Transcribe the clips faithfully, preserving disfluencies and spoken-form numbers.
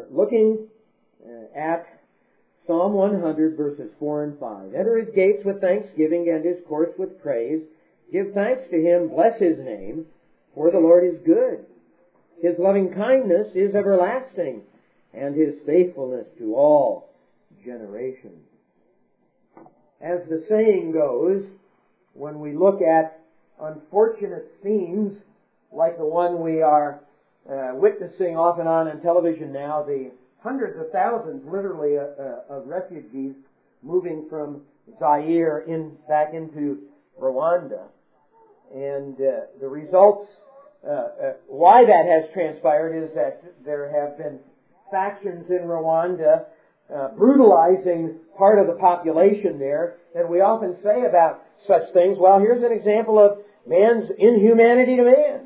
are looking uh, at Psalm one hundred, verses four and five. Enter his gates with thanksgiving and his courts with praise. Give thanks to him, bless his name, for the Lord is good. His loving kindness is everlasting, and his faithfulness to all generations. As the saying goes, when we look at unfortunate scenes like the one we are uh, witnessing off and on on television now, the hundreds of thousands, literally, uh, uh, of refugees moving from Zaire in back into Rwanda, and uh, the results, uh, uh, why that has transpired is that there have been factions in Rwanda uh, brutalizing part of the population there, and we often say about such things, well, here's an example of man's inhumanity to man.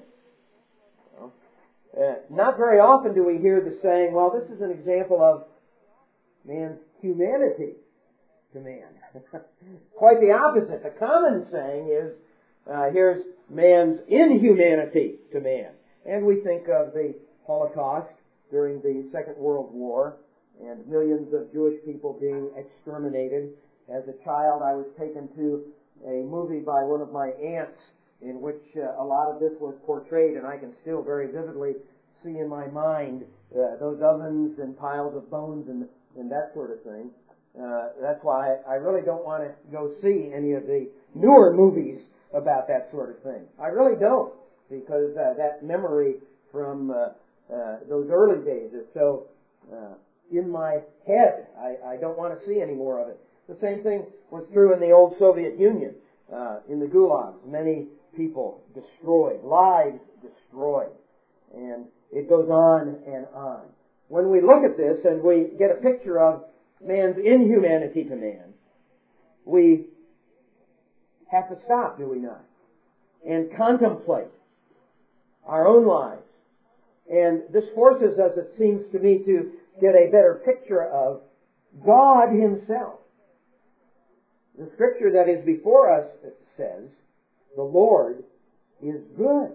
Uh, not very often do we hear the saying, well, this is an example of man's humanity to man. Quite the opposite. The common saying is, uh, here's man's inhumanity to man. And we think of the Holocaust during the Second World War and millions of Jewish people being exterminated. As a child, I was taken to a movie by one of my aunts in which uh, a lot of this was portrayed, and I can still very vividly see in my mind uh, those ovens and piles of bones and, and that sort of thing. Uh, that's why I really don't want to go see any of the newer movies about that sort of thing. I really don't, because uh, that memory from uh, uh, those early days is so uh, in my head. I, I don't want to see any more of it. The same thing was true in the old Soviet Union, uh, in the gulags. Many people destroyed, lives destroyed, and it goes on and on. When we look at this and we get a picture of man's inhumanity to man, we have to stop, do we not, and contemplate our own lives. And this forces us, it seems to me, to get a better picture of God Himself. The scripture that is before us says, the Lord is good.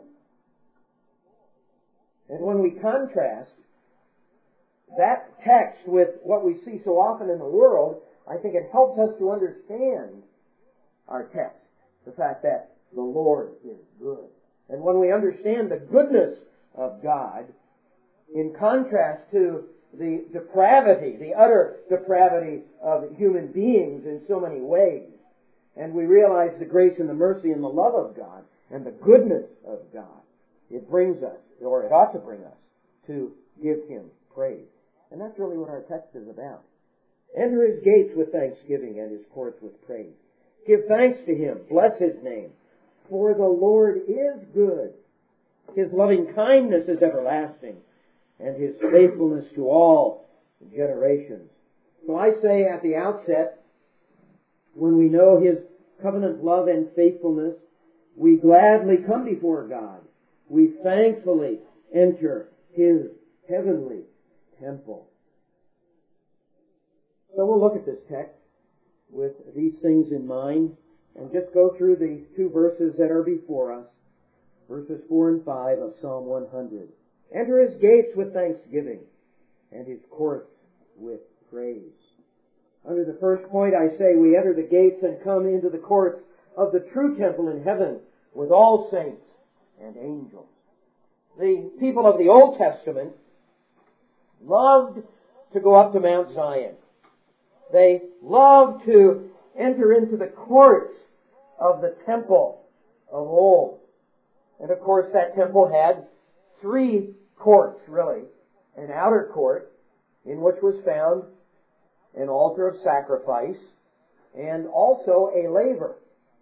And when we contrast that text with what we see so often in the world, I think it helps us to understand our text. The fact that the Lord is good. And when we understand the goodness of God, in contrast to the depravity, the utter depravity of human beings in so many ways, and we realize the grace and the mercy and the love of God and the goodness of God, it brings us, or it ought to bring us, to give Him praise. And that's really what our text is about. Enter His gates with thanksgiving and His courts with praise. Give thanks to Him. Bless His name. For the Lord is good. His loving kindness is everlasting, and His faithfulness to all generations. So I say at the outset, when we know His covenant love and faithfulness, we gladly come before God. We thankfully enter His heavenly temple. So we'll look at this text with these things in mind and just go through the two verses that are before us, verses four and five of Psalm one hundred. Enter His gates with thanksgiving and His courts with praise. Under the first point, I say we enter the gates and come into the courts of the true temple in heaven with all saints and angels. The people of the Old Testament loved to go up to Mount Zion. They loved to enter into the courts of the temple of old. And of course that temple had three courts, really. An outer court in which was found an altar of sacrifice and also a laver.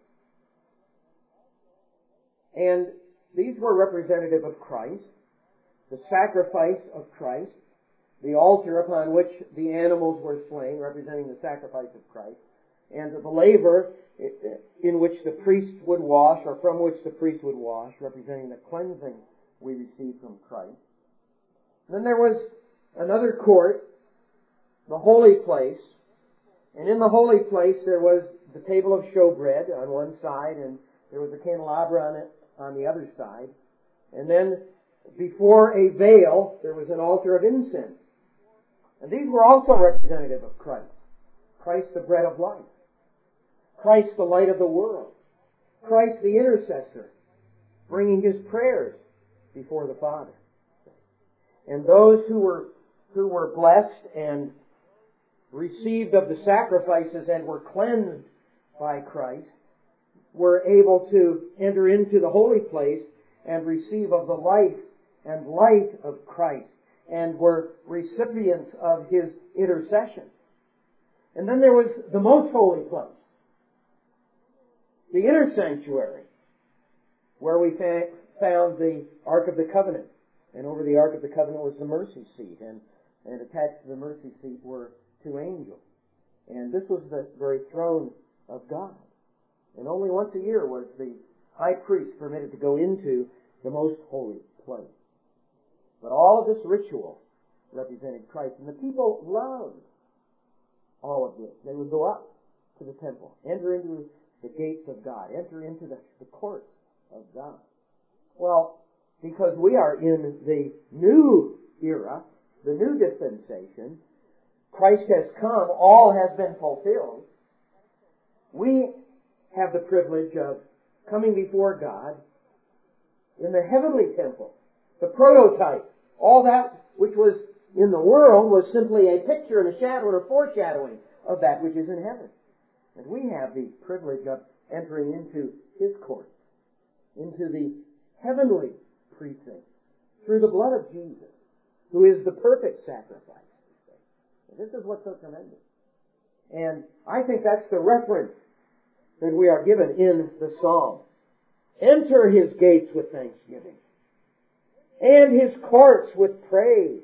And these were representative of Christ, the sacrifice of Christ, the altar upon which the animals were slain, representing the sacrifice of Christ, and the laver in which the priest would wash, or from which the priest would wash, representing the cleansing we receive from Christ. Then there was another court, the holy place, and in the holy place there was the table of showbread on one side, and there was a candelabra on it on the other side. And then before a veil there was an altar of incense. And these were also representative of Christ. Christ the bread of life. Christ the light of the world. Christ the intercessor, bringing His prayers before the Father. And those who were who were blessed and received of the sacrifices and were cleansed by Christ were able to enter into the holy place and receive of the life and light of Christ and were recipients of His intercession. And then there was the most holy place, the inner sanctuary, where we fa- found the Ark of the Covenant. And over the Ark of the Covenant was the mercy seat. And, and attached to the mercy seat were two angels. And this was the very throne of God. And only once a year was the high priest permitted to go into the most holy place. But all of this ritual represented Christ. And the people loved all of this. They would go up to the temple, enter into the gates of God, enter into the, the courts of God. Well, because we are in the new era, the new dispensation, Christ has come, all has been fulfilled. We have the privilege of coming before God in the heavenly temple, the prototype. All that which was in the world was simply a picture and a shadow and a foreshadowing of that which is in heaven. And we have the privilege of entering into His court, into the heavenly precincts, through the blood of Jesus, who is the perfect sacrifice. This is what's so tremendous. And I think that's the reference that we are given in the psalm. Enter His gates with thanksgiving, and His courts with praise.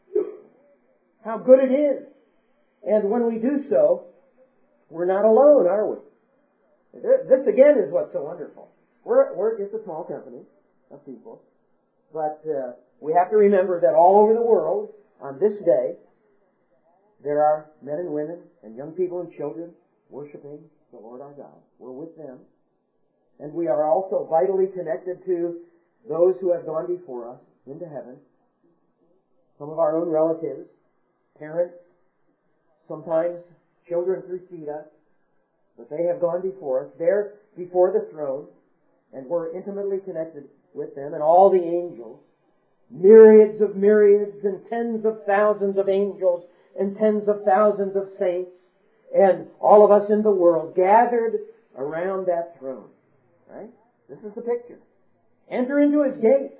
How good it is. And when we do so, we're not alone, are we? This again is what's so wonderful. We're, we're just a small company of people. But uh, we have to remember that all over the world, on this day, there are men and women and young people and children worshiping the Lord our God. We're with them. And we are also vitally connected to those who have gone before us into heaven. Some of our own relatives, parents, sometimes children precede us, but they have gone before us. They're before the throne, and we're intimately connected with them, and all the angels, myriads of myriads and tens of thousands of angels and tens of thousands of saints, and all of us in the world gathered around that throne. Right? This is the picture. Enter into His gates,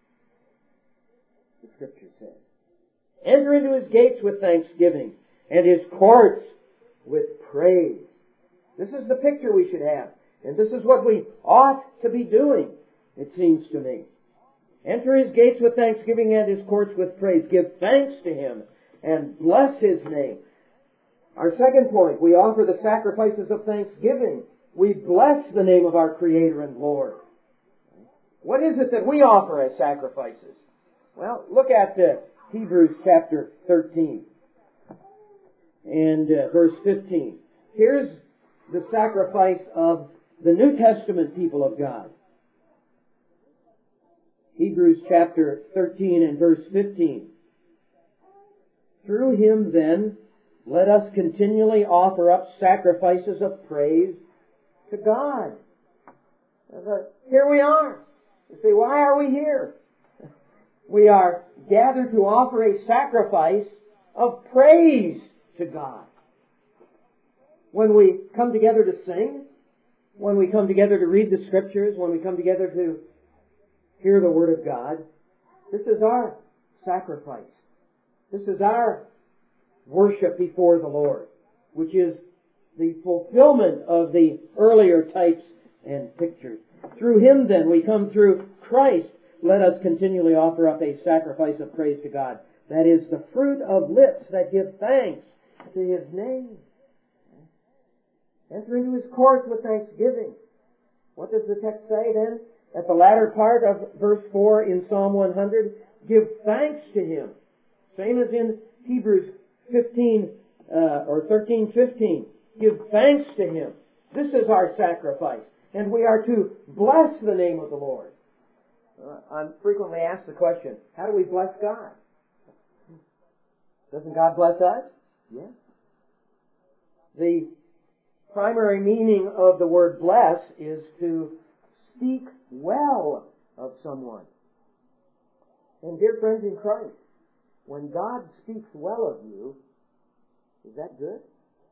the Scripture says. Enter into His gates with thanksgiving, and His courts with praise. This is the picture we should have. And this is what we ought to be doing, it seems to me. Enter His gates with thanksgiving and His courts with praise. Give thanks to Him and bless His name. Our second point, we offer the sacrifices of thanksgiving. We bless the name of our Creator and Lord. What is it that we offer as sacrifices? Well, look at uh, Hebrews chapter thirteen and uh, verse fifteen. Here's the sacrifice of the New Testament people of God. Hebrews chapter thirteen and verse fifteen. Through Him then, let us continually offer up sacrifices of praise to God. Here we are. You say, why are we here? We are gathered to offer a sacrifice of praise to God. When we come together to sing, when we come together to read the Scriptures, when we come together to hear the Word of God, this is our sacrifice. This is our worship before the Lord, which is the fulfillment of the earlier types and pictures. Through Him then, we come through Christ. Let us continually offer up a sacrifice of praise to God. That is the fruit of lips that give thanks to His name. Enter into His courts with thanksgiving. What does the text say then? At the latter part of verse four in Psalm one hundred, give thanks to Him. Same as in Hebrews fifteen uh, or thirteen fifteen. Give thanks to Him. This is our sacrifice. And we are to bless the name of the Lord. Uh, I'm frequently asked the question, how do we bless God? Doesn't God bless us? Yes. The primary meaning of the word bless is to speak well of someone. And dear friends in Christ, when God speaks well of you, is that good?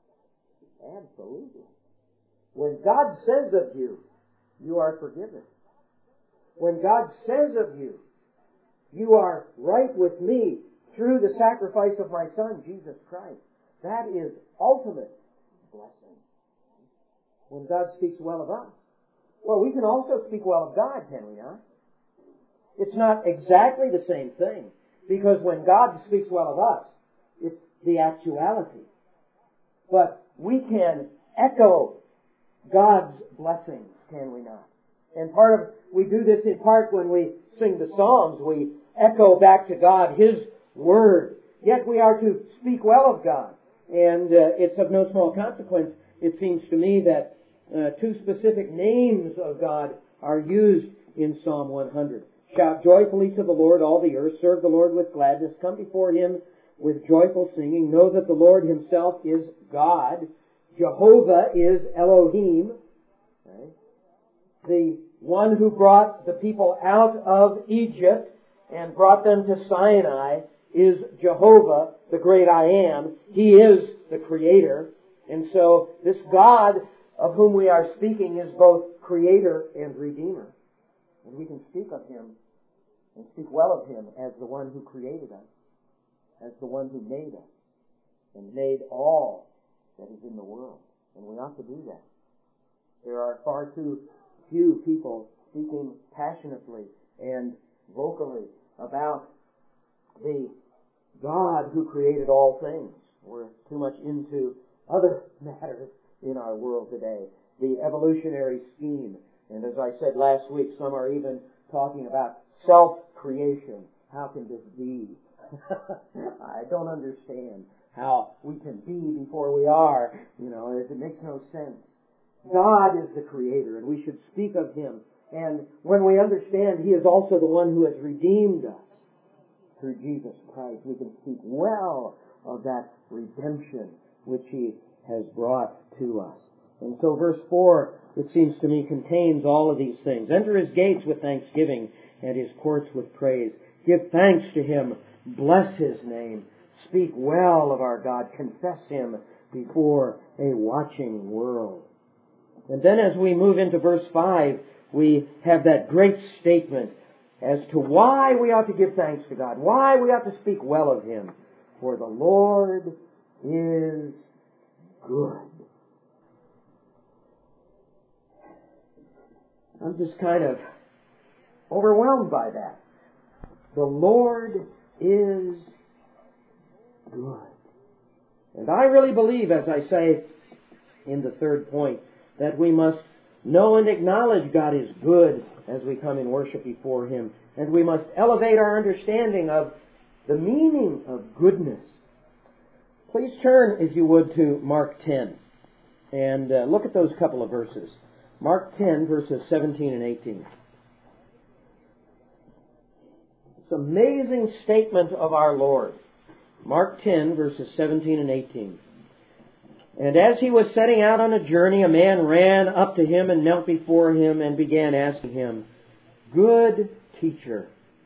Absolutely. When God says of you, you are forgiven. When God says of you, you are right with me through the sacrifice of my Son, Jesus Christ, that is ultimate blessing. When God speaks well of us. Well, we can also speak well of God, can we not? It's not exactly the same thing, because when God speaks well of us, it's the actuality. But we can echo God's blessings, can we not? And part of, we do this in part when we sing the Psalms. We echo back to God His Word. Yet we are to speak well of God. And uh, it's of no small consequence, it seems to me, that uh, two specific names of God are used in Psalm one hundred. Shout joyfully to the Lord, all the earth. Serve the Lord with gladness. Come before Him with joyful singing. Know that the Lord Himself is God. Jehovah is Elohim. Okay. The one who brought the people out of Egypt and brought them to Sinai is Jehovah, the great I Am. He is the Creator. And so this God of whom we are speaking is both Creator and Redeemer. And we can speak of Him and speak well of Him as the one who created us, as the one who made us, and made all that is in the world. And we ought to do that. There are far too few people speaking passionately and vocally about the God who created all things. We're too much into other matters in our world today. The evolutionary scheme. And as I said last week, some are even talking about self-creation. How can this be? I don't understand how we can be before we are. You know, it makes no sense. God is the Creator, and we should speak of Him. And when we understand He is also the one who has redeemed us through Jesus Christ, we can speak well of that redemption which He has brought to us. And so verse four, it seems to me, contains all of these things. Enter His gates with thanksgiving and His courts with praise. Give thanks to Him. Bless His name. Speak well of our God. Confess Him before a watching world. And then as we move into verse five, we have that great statement as to why we ought to give thanks to God, why we ought to speak well of Him. For the Lord is good. I'm just kind of overwhelmed by that. The Lord is good. And I really believe, as I say in the third point, that we must know and acknowledge God is good as we come in worship before Him. And we must elevate our understanding of the meaning of goodness. Please turn, if you would, to Mark ten. And uh, look at those couple of verses. Mark ten, verses seventeen and eighteen. It's an amazing statement of our Lord. Mark ten, verses seventeen and eighteen. And as He was setting out on a journey, a man ran up to Him and knelt before Him and began asking Him, Good teacher,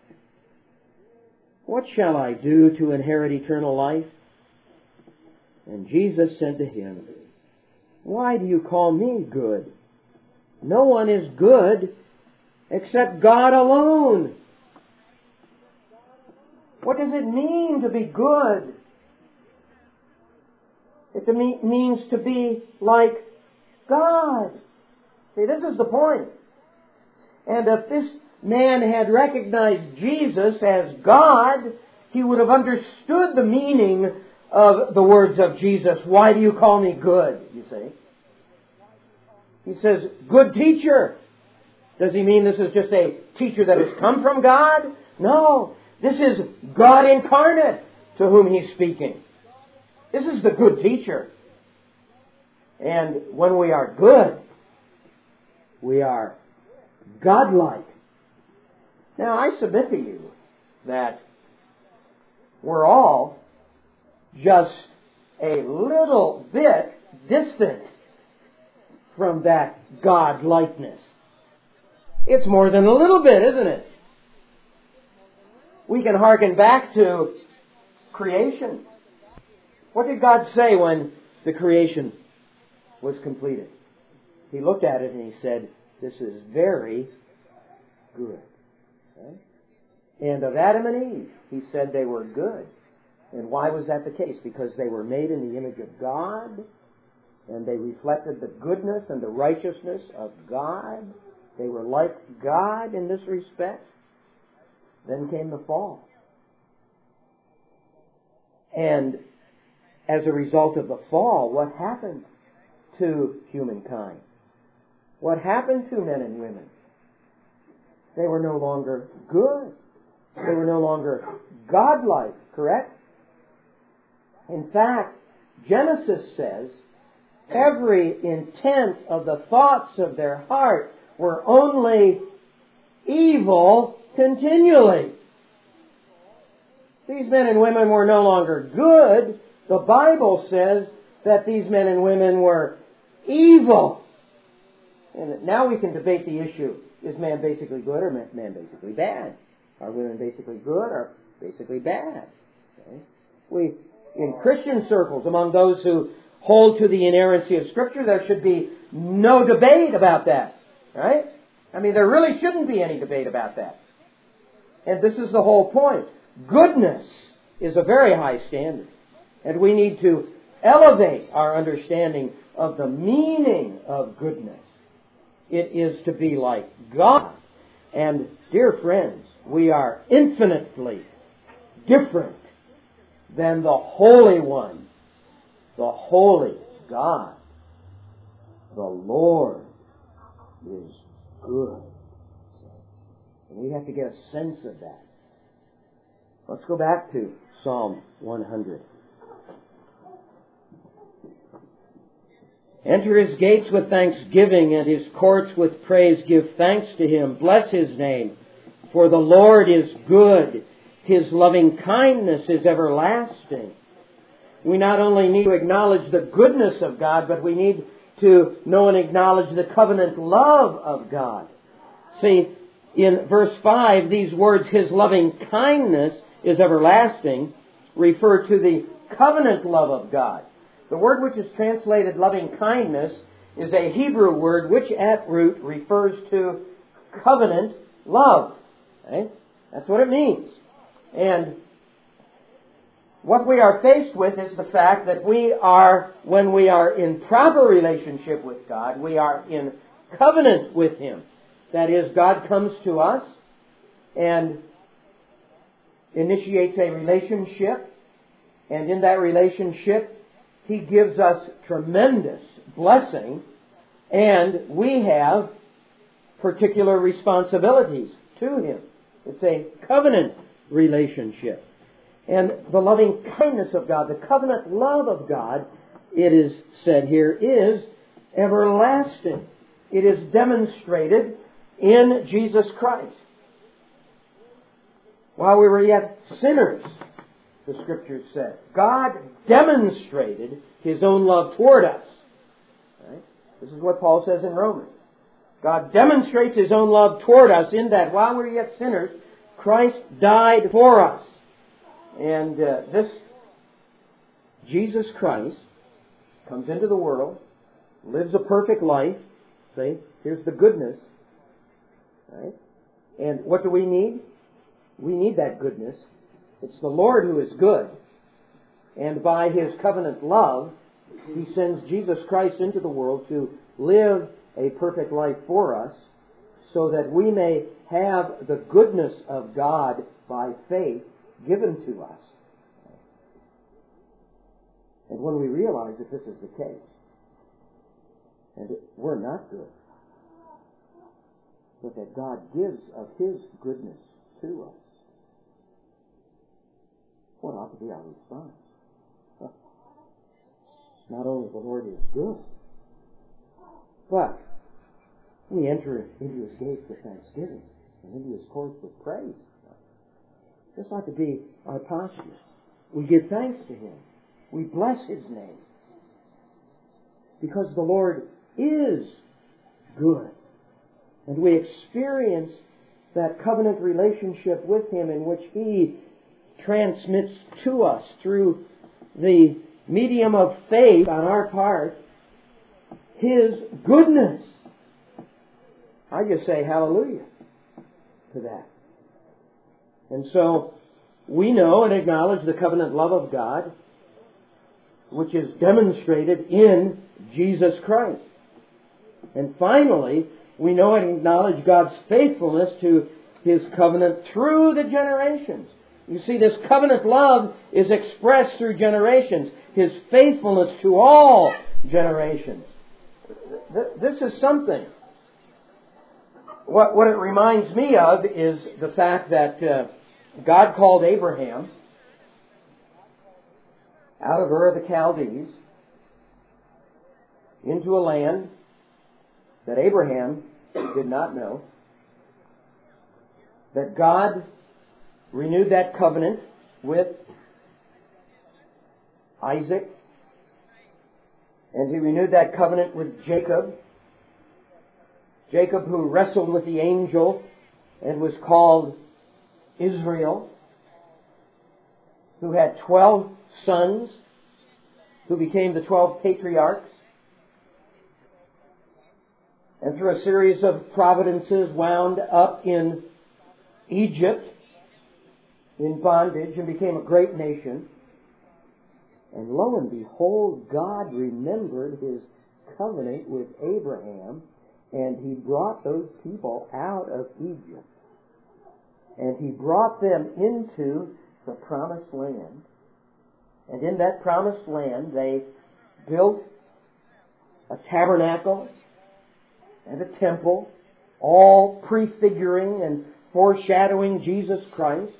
what shall I do to inherit eternal life? And Jesus said to him, Why do you call me good? No one is good except God alone. What does it mean to be good? It means to be like God. See, this is the point. And if this man had recognized Jesus as God, he would have understood the meaning of the words of Jesus. Why do you call me good? You see. He says, good teacher. Does he mean this is just a teacher that has come from God? No. This is God incarnate to whom he's speaking. This is the good teacher. And when we are good, we are godlike. Now, I submit to you that we're all just a little bit distant from that God-likeness. It's more than a little bit, isn't it? We can hearken back to creation. What did God say when the creation was completed? He looked at it and He said, "This is very good." Okay? And of Adam and Eve, He said they were good. And why was that the case? Because they were made in the image of God, and they reflected the goodness and the righteousness of God. They were like God in this respect. Then came the fall. And as a result of the fall, what happened to humankind? What happened to men and women? They were no longer good. They were no longer godlike, correct? In fact, Genesis says, every intent of the thoughts of their heart were only evil continually. These men and women were no longer good. The Bible says that these men and women were evil. And now we can debate the issue. Is man basically good or man basically bad? Are women basically good or basically bad? Okay. We, in Christian circles, among those who hold to the inerrancy of Scripture, there should be no debate about that. Right? I mean, there really shouldn't be any debate about that. And this is the whole point. Goodness is a very high standard. And we need to elevate our understanding of the meaning of goodness. It is to be like God. And, dear friends, we are infinitely different than the Holy One, the Holy God. The Lord is good. And we have to get a sense of that. Let's go back to Psalm one hundred. Enter His gates with thanksgiving and His courts with praise. Give thanks to Him. Bless His name. For the Lord is good. His loving kindness is everlasting. We not only need to acknowledge the goodness of God, but we need to know and acknowledge the covenant love of God. See, in verse five, these words, His loving kindness is everlasting, refer to the covenant love of God. The word which is translated loving kindness is a Hebrew word which at root refers to covenant love. Okay? That's what it means. And what we are faced with is the fact that we are, when we are in proper relationship with God, we are in covenant with Him. That is, God comes to us and initiates a relationship, and in that relationship He gives us tremendous blessing, and we have particular responsibilities to Him. It's a covenant relationship. And the loving kindness of God, the covenant love of God, it is said here, is everlasting. It is demonstrated in Jesus Christ. While we were yet sinners, the Scriptures said, God demonstrated His own love toward us. Right? This is what Paul says in Romans. God demonstrates His own love toward us in that while we were yet sinners, Christ died for us. And uh, this Jesus Christ comes into the world, lives a perfect life. See, here's the goodness. Right? And what do we need? We need that goodness. It's the Lord who is good. And by His covenant love, He sends Jesus Christ into the world to live a perfect life for us so that we may have the goodness of God by faith given to us. And when we realize that this is the case, and that we're not good, but that God gives of His goodness to us, what ought to be our response? Not only the Lord is good, but we enter into His gates with thanksgiving and into His courts with praise. This ought to be our posture. We give thanks to Him. We bless His name. Because the Lord is good. And we experience that covenant relationship with Him in which He transmits to us through the medium of faith on our part His goodness. I just say hallelujah to that. And so we know and acknowledge the covenant love of God, which is demonstrated in Jesus Christ. And finally, we know and acknowledge God's faithfulness to His covenant through the generations. You see, this covenant love is expressed through generations. His faithfulness to all generations. This is something. What, what it reminds me of is the fact that uh, God called Abraham out of Ur of the Chaldees into a land that Abraham did not know. That God renewed that covenant with Isaac. And He renewed that covenant with Jacob. Jacob, who wrestled with the angel and was called Israel, who had twelve sons, who became the twelve patriarchs, and through a series of providences wound up in Egypt in bondage and became a great nation. And lo and behold, God remembered His covenant with Abraham, and He brought those people out of Egypt. And He brought them into the promised land. And in that promised land, they built a tabernacle and a temple, all prefiguring and foreshadowing Jesus Christ.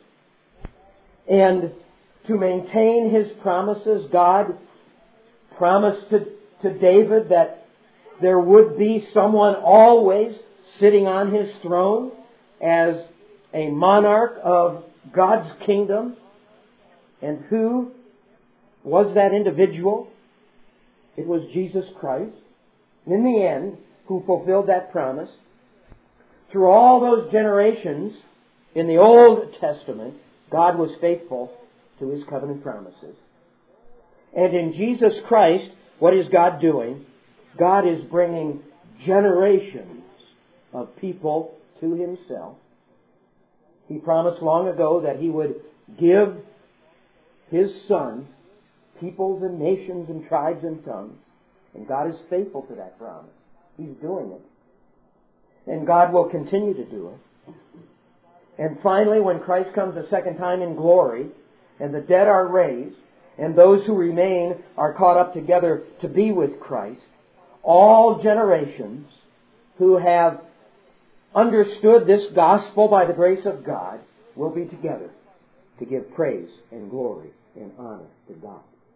And to maintain His promises, God promised to, to David that there would be someone always sitting on His throne as a monarch of God's kingdom. And who was that individual? It was Jesus Christ. And in the end, who fulfilled that promise. Through all those generations in the Old Testament, God was faithful to His covenant promises. And in Jesus Christ, what is God doing? God is bringing generations of people to Himself. He promised long ago that He would give His Son peoples and nations and tribes and tongues. And God is faithful to that promise. He's doing it. And God will continue to do it. And finally, when Christ comes a second time in glory, and the dead are raised, and those who remain are caught up together to be with Christ, all generations who have understood this gospel by the grace of God will be together to give praise and glory and honor to God.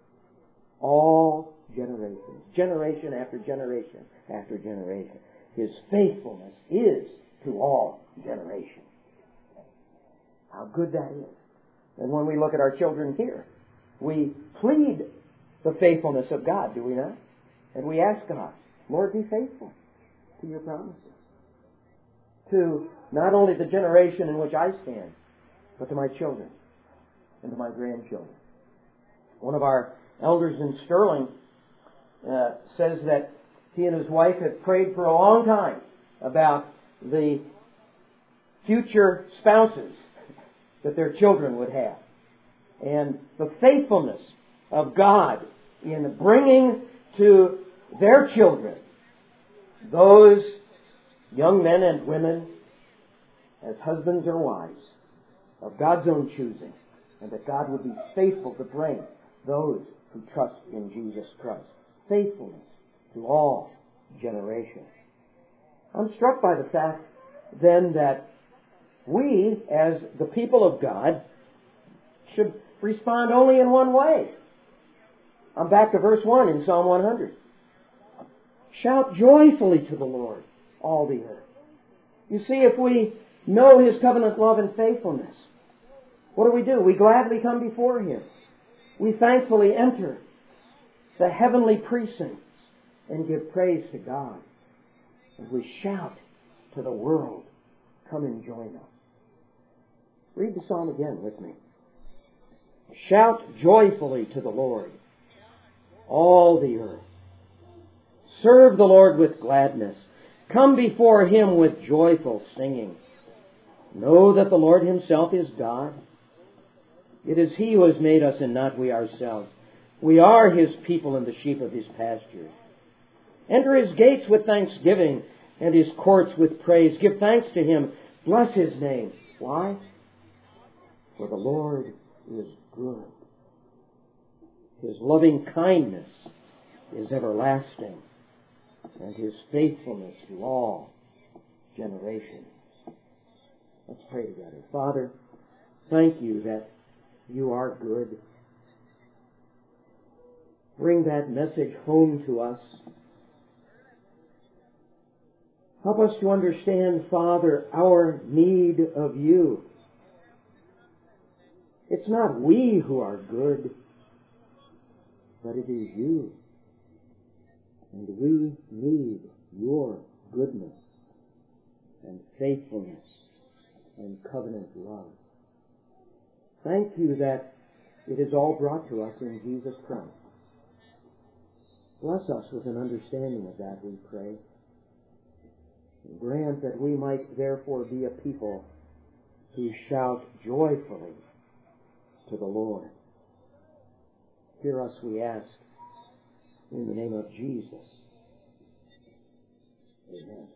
All generations, generation after generation after generation. His faithfulness is to all generations. How good that is. And when we look at our children here, we plead the faithfulness of God, do we not? And we ask God, Lord, be faithful to Your promises. To not only the generation in which I stand, but to my children and to my grandchildren. One of our elders in Sterling uh, says that he and his wife have prayed for a long time about the future spouses that their children would have. And the faithfulness of God in bringing to their children those young men and women as husbands or wives of God's own choosing, and that God would be faithful to bring those who trust in Jesus Christ. Faithfulness to all generations. I'm struck by the fact then that we, as the people of God, should respond only in one way. I'm back to verse one in Psalm one hundred. Shout joyfully to the Lord, all the earth. You see, if we know His covenant love and faithfulness, what do we do? We gladly come before Him. We thankfully enter the heavenly precincts and give praise to God. And we shout to the world, come and join us. Read the psalm again with me. Shout joyfully to the Lord, all the earth. Serve the Lord with gladness. Come before Him with joyful singing. Know that the Lord Himself is God. It is He who has made us and not we ourselves. We are His people and the sheep of His pasture. Enter His gates with thanksgiving and His courts with praise. Give thanks to Him. Bless His name. Why? For the Lord is good. His loving kindness is everlasting, and His faithfulness to all generations. Let's pray together. Father, thank You that You are good. Bring that message home to us. Help us to understand, Father, our need of You. It's not we who are good, but it is You. And we need Your goodness and faithfulness and covenant love. Thank You that it is all brought to us in Jesus Christ. Bless us with an understanding of that, we pray. And grant that we might therefore be a people who shout joyfully to the Lord. Hear us, we ask, in the name of Jesus. Amen.